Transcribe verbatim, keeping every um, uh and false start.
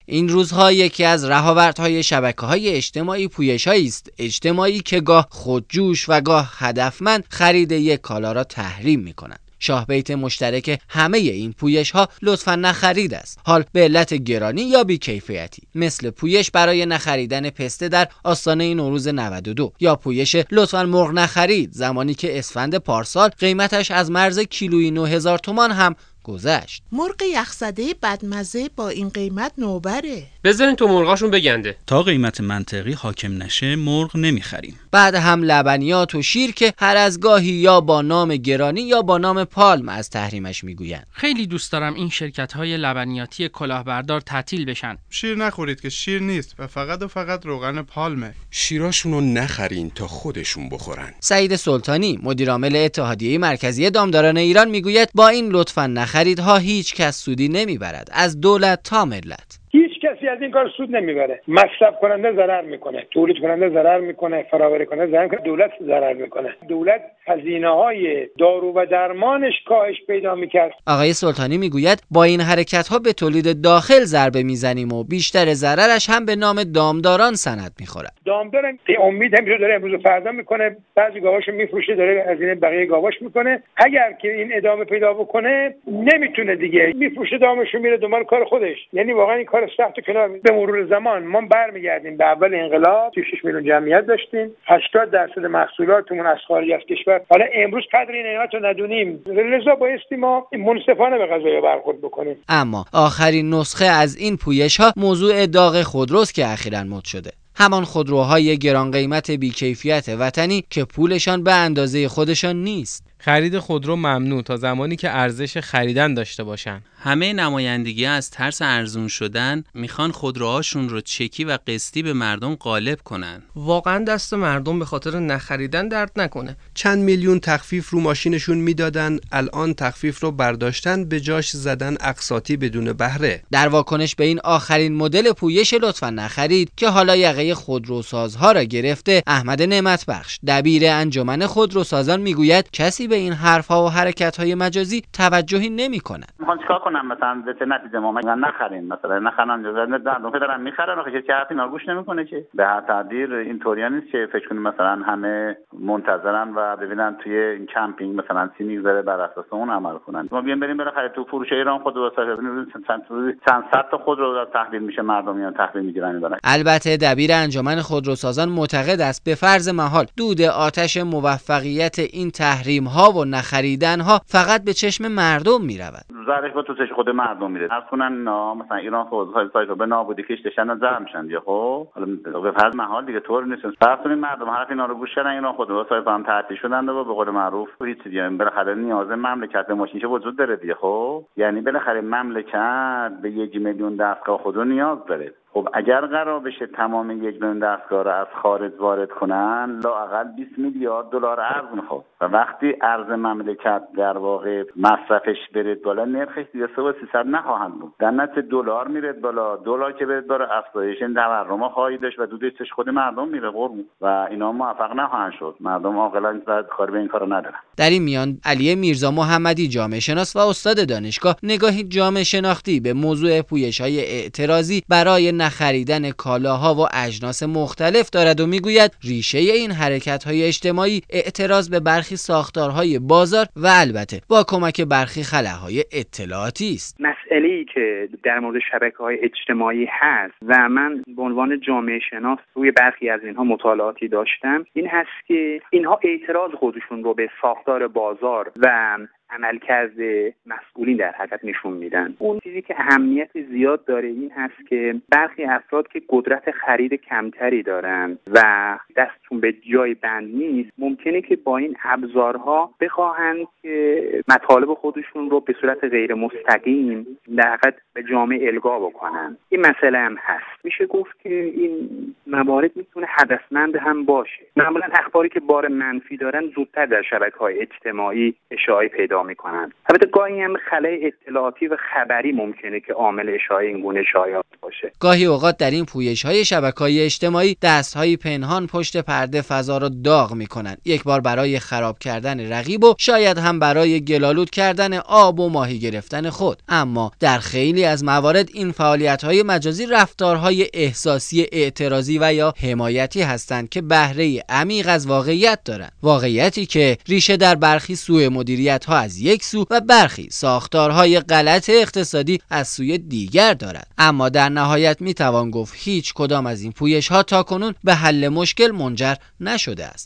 این روزها یکی از رهاوردهای شبکه‌های اجتماعی پویش‌هایی است اجتماعی که گاه خودجوش و گاه هدفمند خرید یک کالا را تحریم می‌کنند. شاه بیت مشترک همه این پویش ها لطفاً نخرید است، حال به علت گرانی یا بیکیفیتی، مثل پویش برای نخریدن پسته در آستانه نوروز نود و دو یا پویش لطفاً مرغ نخرید زمانی که اسفند پارسال قیمتش از مرز کیلویی نه هزار تومان هم گذشت. مرغ یخزده بدمزه با این قیمت نوبره. بذارین تو مرغاشون بگنده. تا قیمت منطقی حاکم نشه مرغ نمیخریم. بعد هم لبنیات و شیر که هر از گاهی یا با نام گرانی یا با نام پالم از تحریمش میگویند. خیلی دوست دارم این شرکت‌های لبنیاتی کلاهبردار تعطیل بشن. شیر نخورید که شیر نیست و فقط و فقط روغن پالمه. شیراشونو نخرین تا خودشون بخورن. سعید سلطانی مدیر عامل اتحادیه مرکزی دامداران ایران میگوید با این لطفاً نخریدها هیچ کس سودی نمیبرد، از دولت تا ملت. هیچ کسی از این کار سود نمیبره. مصرف کننده ضرر میکنه، تولید کننده ضرر میکنه، فراوری کننده ضرر میکنه، دولت ضرر میکنه. دولت هزینه‌های دارو و درمانش کاهش پیدا میکرد. آقای سلطانی میگوید با این حرکت‌ها به تولید داخل ضربه میزنیم و بیشتر ضررش هم به نام دامداران سند میخورد. دامدار امید همیشه داره امروز و فردا میکنه، بعضی گاواشو میفروشه داره از این بقیه گاواش میکنه. اگر که این ادامه پیدا بکنه نمیتونه دیگه، میفروشه دامشو میره دنبال کار خودش. یعنی واقعا این کار سخت و کنار. به مرور زمان ما برمیگردیم به اول انقلاب، سی و شش میلیون جمعیت داشتیم، هشتاد درصد محصولاتمون از خارج از کشور. حالا امروز قدر این نعمت رو ندونیم، لذا بایستی ما منصفانه به قضایا برخورد بکنیم. اما آخرین نسخه از این پویش ها موضوع داغ خودروست که اخیراً مد شده. همان خودروهای گران قیمت بیکیفیت وطنی که پولشان به اندازه خودشان نیست. خرید خودرو ممنوع تا زمانی که ارزش خریدن داشته باشن. همه نمایندگی از ترس ارزون شدن میخوان خودروهاشون رو چکی و قسطی به مردم غالب کنن. واقعا دست مردم به خاطر نخریدن درد نکنه. چند میلیون تخفیف رو ماشینشون میدادن، الان تخفیف رو برداشتن به جاش زدن اقساطی بدون بهره. در واکنش به این آخرین مدل پویش لطفاً نخرید که حالا یقه خودروسازها را گرفته، احمد نعمتبخش دبیر انجمن خودروسازان میگوید کسی به این حرفها و حرکت‌های مجازی توجهی نمی‌کند. میخوان چیکار کنم؟ مثلا به نتیجه ما میگن نخرین، مثلا نخرن جزء دندون که دارن میخرن آخه که حرفی اینا گوش نمیکنه که. به هر تقدیر اینطوریه نیست که فکر کنیم مثلا همه منتظرن و ببینن توی این کمپینگ مثلا سی میگذره بر اساس اون عمل کنن. ما بیان بریم بالاخره تو فروش ایران خودروساز چند صد تا خودرو تحویل میشه، مردم میان تحویل میگیرن میبرن. البته دبیر انجمن خودروسازان معتقد است به فرض محال دود آتش موفقیت این تحریم ها و نخریدن ها فقط به چشم مردم میرود. زرش با تو چشم خود مردم میره. از کنن نا مثلا ایران خودروهای سایت رو به نابودی کشتشن و زرم میشن دیگه. خب حالا به فرض محال دیگه طور نیست. فرض مردم حرف اینا رو گوش کردن، ایران خودروهای سایت هم تعطیل شدن و به قول معروف هیچ دیگه بالاخره نیاز مملکت به ماشین چه وجود داره دیگه. خب یعنی بالاخره مملکت به یک میلیون دستگاه خودرو نیاز داره. خب اگر قرار بشه تمام یک میلیون دستگاه رو از خارج وارد کنن لااقل بیست میلیارد دلار ارز میخواد و وقتی ارز مملکت در واقع مصرفش برید بالا نرخش دیگه سه و سیصد نخواهند بود، در نتیجه دلار میره بالا، دلار که برید بالا افزایش تورم خواهی داشت و دودش خود مردم میره قربون و اینا موفق نخواهند شد. مردم عاقلان کار به این کارو ندارن. در این میان علی میرزا محمدی جامعه شناس و استاد دانشگاه نگاهی جامعه شناختی به موضوع پویش‌های اعتراضی برای نخریدن کالاها و اجناس مختلف دارد و میگوید ریشه این حرکت‌های اجتماعی اعتراض به برخی ساختارهای بازار و البته با کمک برخی خلاهای اطلاعاتی است. مسئله‌ای که در مورد شبکه‌های اجتماعی هست و من به عنوان جامعه شناس روی برخی از اینها مطالعاتی داشتم، این هست که اینها اعتراض خودشون رو به ساختار بازار و عملکرد مسئولین در حقیقت نشون میدن. اون چیزی که اهمیت زیاد داره این هست که برخی افراد که قدرت خرید کمتری دارن و دستشون به جای بند نیست، ممکنه که با این ابزارها بخواهند که مطالب خودشون رو به صورت غیر مستقیم در حقیقت به جامعه القا بکنن. این مسئله هم هست. میشه گفت که این موارد میتونه هدفمند هم باشه. معمولا اخباری که بار منفی دارن زودتر در شبکه‌های اجتماعی اشاعه پیدا میکنن. البته گاهی هم خلای اطلاعاتی و خبری ممکنه که عامل اشاعه این گونه شایعات باشه. باشه. گاهی اوقات در این پویش‌های شبکه‌های اجتماعی دست‌های پنهان پشت پرده فضا را داغ می‌کنند. یک بار برای خراب کردن رقیب و شاید هم برای گلالود کردن آب و ماهی گرفتن خود. اما در خیلی از موارد این فعالیت‌های مجازی رفتارهای احساسی اعتراضی و یا حمایتی هستند که بهره عمیق از واقعیت دارند. واقعیتی که ریشه در برخی سوء مدیریت‌ها از یک سو و برخی ساختارهای غلط اقتصادی از سوی دیگر دارد. اما در نهایت میتوان گفت هیچ کدام از این پویش‌ها تاکنون به حل مشکل منجر نشده است.